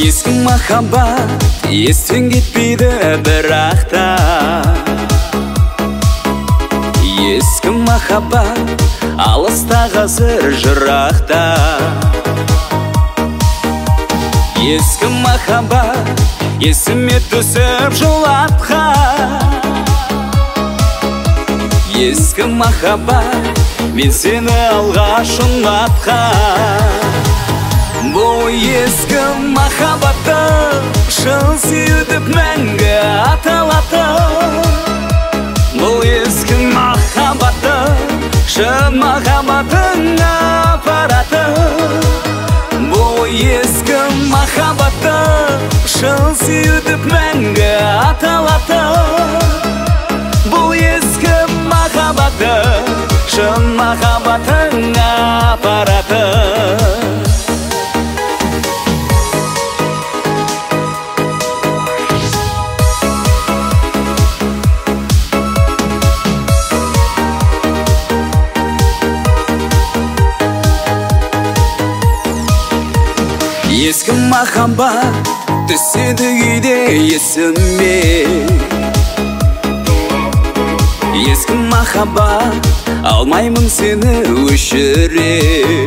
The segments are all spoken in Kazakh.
Ескі махаббат естен кетпейді бірақта. Ескі махаббат алыста қазір жырақта. Ескі махаббат есіме түсіп жылатқан. Ескі махаббат мен сені алғаш ұнатқан. Бұл ескі махаббатты шын сүйдіп мәңгі аталатын. Бұл ескі махаббатты шын махаббатын апаратын. Бұл ескі махаббатты шын сүйдіп мәңгі аталатын. Бұл ескі махаббатты шын махаббатын апаратын. Ескі махаббат түседі кейде есіме. Ескі махаббат алмаймын сені өшіре.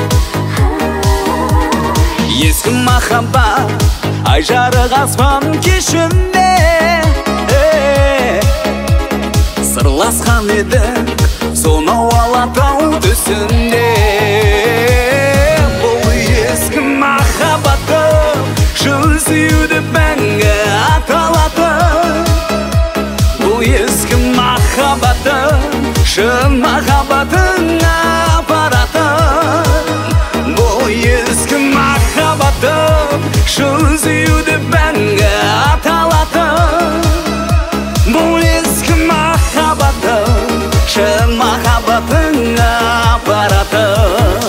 Ескі махаббат ай жарық аспан кешінде. Сырласқан едік сонау алатау түсінде. Шын сүйдіп мәңгі аталатын. Бұл ескі махаббатын шын махаббатын апаратын. Бұл ескі махаббатын шын сүйдіп мәңгі аталатын. Бұл ескі махаббатын шын махаббатын апаратын.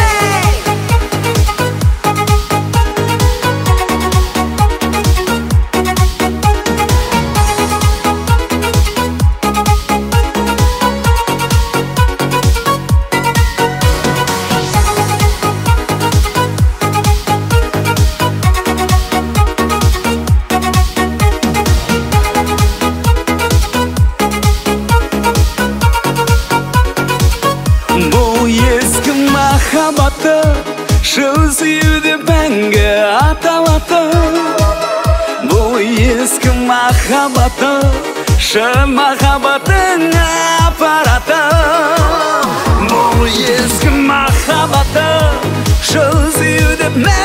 Махаббатты шын сүйдіп мәңгі аталатын. Бұл ескі махаббатты шын махаббатын апаратын. Бұл ескі махаббатты шын сүйдіп мәңгі